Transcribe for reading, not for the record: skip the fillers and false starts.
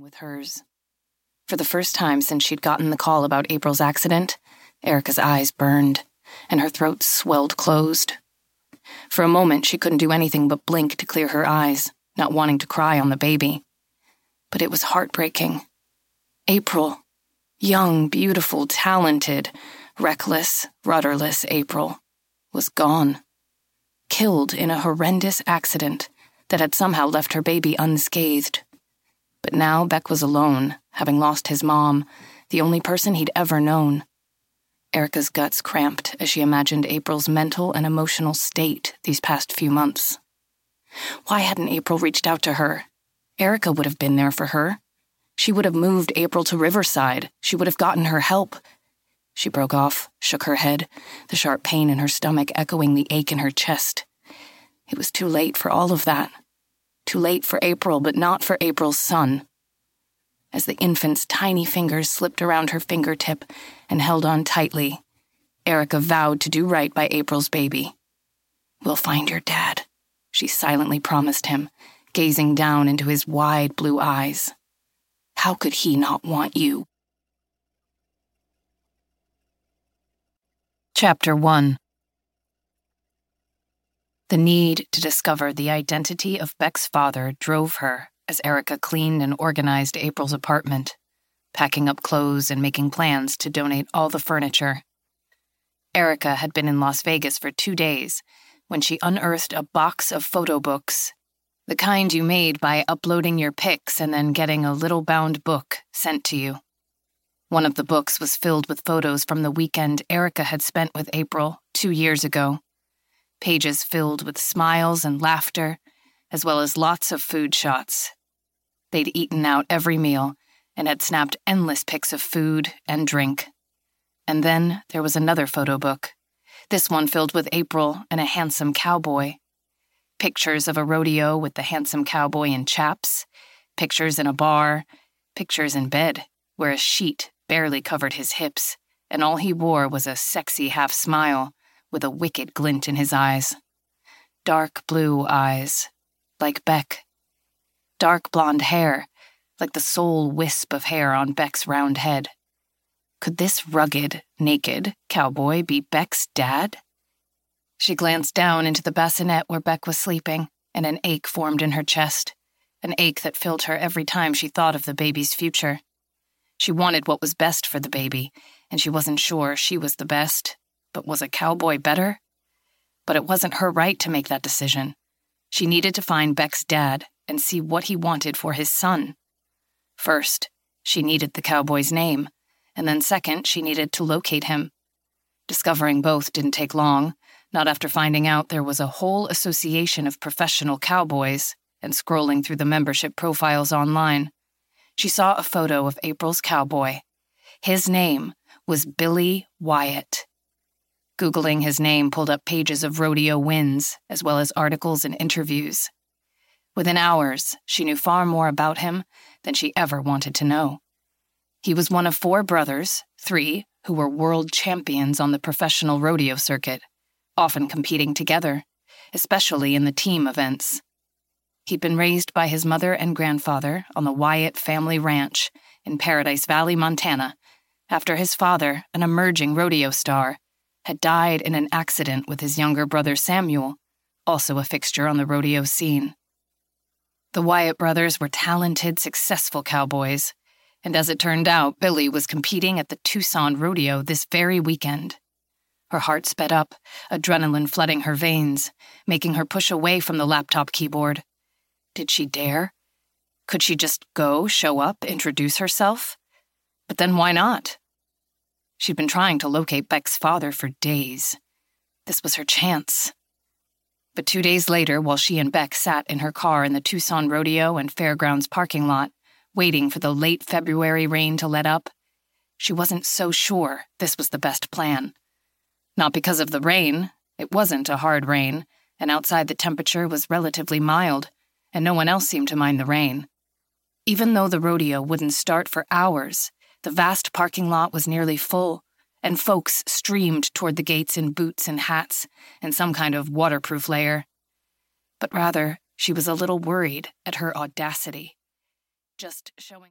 with hers. For the first time since she'd gotten the call about April's accident, Erica's eyes burned, and her throat swelled closed. For a moment, she couldn't do anything but blink to clear her eyes, not wanting to cry on the baby. But it was heartbreaking. April, young, beautiful, talented, reckless, rudderless April, was gone. Killed in a horrendous accident that had somehow left her baby unscathed. But now Beck was alone, having lost his mom, the only person he'd ever known. Erica's guts cramped as she imagined April's mental and emotional state these past few months. Why hadn't April reached out to her? Erica would have been there for her. She would have moved April to Riverside. She would have gotten her help. She broke off, shook her head, the sharp pain in her stomach echoing the ache in her chest. It was too late for all of that. Too late for April, but not for April's son. As the infant's tiny fingers slipped around her fingertip and held on tightly, Erica vowed to do right by April's baby. "We'll find your dad," she silently promised him, gazing down into his wide blue eyes. "How could he not want you?" Chapter 1. The need to discover the identity of Beck's father drove her as Erica cleaned and organized April's apartment, packing up clothes and making plans to donate all the furniture. Erica had been in Las Vegas for 2 days when she unearthed a box of photo books, the kind you made by uploading your pics and then getting a little bound book sent to you. One of the books was filled with photos from the weekend Erica had spent with April 2 years ago. Pages filled with smiles and laughter, as well as lots of food shots. They'd eaten out every meal and had snapped endless pics of food and drink. And then there was another photo book, this one filled with April and a handsome cowboy. Pictures of a rodeo with the handsome cowboy in chaps, pictures in a bar, pictures in bed, where a sheet barely covered his hips, and all he wore was a sexy half-smile with a wicked glint in his eyes. Dark blue eyes, like Beck. Dark blonde hair, like the sole wisp of hair on Beck's round head. Could this rugged, naked cowboy be Beck's dad? She glanced down into the bassinet where Beck was sleeping, and an ache formed in her chest, an ache that filled her every time she thought of the baby's future. She wanted what was best for the baby, and she wasn't sure she was the best. But was a cowboy better? But it wasn't her right to make that decision. She needed to find Beck's dad and see what he wanted for his son. First, she needed the cowboy's name, and then second, she needed to locate him. Discovering both didn't take long, not after finding out there was a whole association of professional cowboys, and scrolling through the membership profiles online. She saw a photo of April's cowboy. His name was Billy Wyatt. Googling his name pulled up pages of rodeo wins, as well as articles and interviews. Within hours, she knew far more about him than she ever wanted to know. He was one of 4 brothers, 3 who were world champions on the professional rodeo circuit, often competing together, especially in the team events. He'd been raised by his mother and grandfather on the Wyatt family ranch in Paradise Valley, Montana, after his father, an emerging rodeo star, had died in an accident with his younger brother Samuel, also a fixture on the rodeo scene. The Wyatt brothers were talented, successful cowboys, and as it turned out, Billy was competing at the Tucson Rodeo this very weekend. Her heart sped up, adrenaline flooding her veins, making her push away from the laptop keyboard. Did she dare? Could she just go, show up, introduce herself? But then why not? She'd been trying to locate Beck's father for days. This was her chance. But 2 days later, while she and Beck sat in her car in the Tucson Rodeo and Fairgrounds parking lot, waiting for the late February rain to let up, she wasn't so sure this was the best plan. Not because of the rain. It wasn't a hard rain, and outside the temperature was relatively mild, and no one else seemed to mind the rain. Even though the rodeo wouldn't start for hours, the vast parking lot was nearly full, and folks streamed toward the gates in boots and hats and some kind of waterproof layer. But rather, she was a little worried at her audacity. Just showing